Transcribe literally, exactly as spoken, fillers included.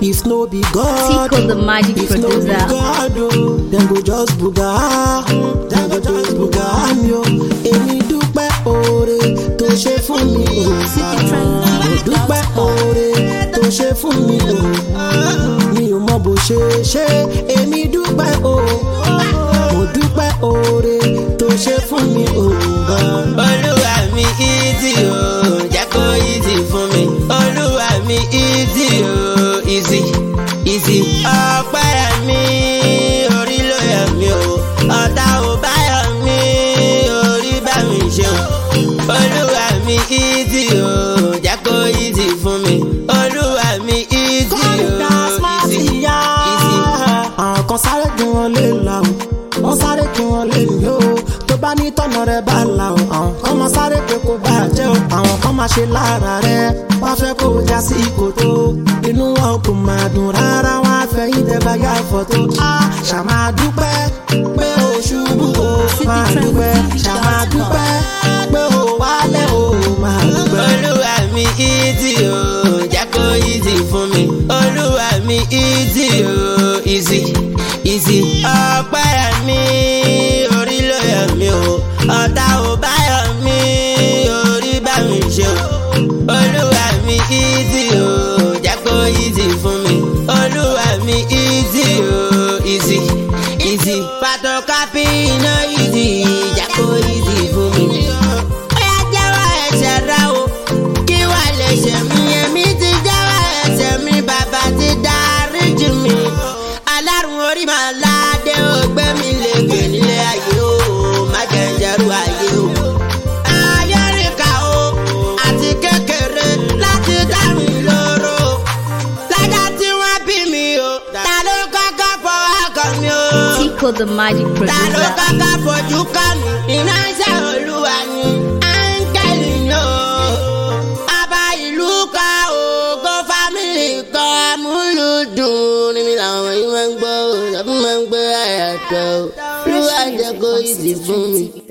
If no be God, Tico the magic if no producer. be God, oh, then go just buga, then go just buga mi o. Èmi dúpẹ́ oore tó ṣe fún mi o. Mo dúpẹ́ oore tó ṣe fún mi o. Mi ò mọ bó ṣe ṣe, èmi dúpẹ́ o. Mo dúpẹ́ oore tó ṣe fún mi o. Olúwa mi easy o, jẹ́ kó easy fún mi. Olúwa mi easy o, easy, easy. Ọpẹ́ mi orí ló yẹ mi o, ọ̀tá ò bá yọ mí, orí bá mi ṣe o. Olúwa mi easy o, jẹ́ kó easy fún mi. Olúwa mi easy o, easy, easy. Àwọn kan sáré kí wọ́n lè la o, wọ́n sáré kí wọ́n lè ní o. Tó bá ní tọ̀nà rẹ̀ bá la o, àwọn kan máa sáré pé kó bàjẹ́ o. Àwọn kan máa ṣe lára rẹ̀, wọ́n fẹ́ kó já sí kòtò. Inú wọn kò máa dùn rárá, wọ́n á fẹ́ yín tẹ́ bá yá fọ́tò. A ṣàmà dúpẹ́ pé o ṣubú o, máa dúpẹ́. Ṣàmà dúpẹ́ pé o wálẹ̀ o, máa dúpẹ́. Olúwa mi easy o, jẹ́ kó easy fún mi. Olúwa mi easy o, easy, easy. Ọpẹ́ mi orí ló yẹ mi o, ọ̀tá ò bá yọ mí, orí bá mi ṣe o. Olúwa mi easy o, jẹ́ kó easy fún mi. Olúwa mi easy o, easy, easy. Photocopy no easy, jẹ́ kó easy fún mi. Bóyá jẹ́wọ́ ẹ̀ṣẹ̀ rẹ o, kí wà lè ṣe mí. Èmi ti jẹ́wọ́ ẹ̀ṣẹ̀ mi, bàbá ti dáríjì mi. Alárùn orí màá ládé ó gbé mi lékè nílé ayé o, má jẹ́ ń jẹ́rú ayé o. Ayé ríkà o, àti kékeré láti dá mi lóró. Lọ́jọ́ tí wọ́n bí mi o, ta ló kọ́kọ́ fọwọ́ kàn mí o? Tico the magic Ta ló producer. kọ́kọ́ fojú kàn mí? Iná iṣẹ́ Olúwa ni áńgẹ́lì ni o. Bàbá ìlú kan ògo fámìlì kan amúlùdùn ni mi làwọn yìí máa ń gbọ́, tàbí máa ń gbé àyàtọ̀. Olúwa jẹ́ kó ìdí fún mi.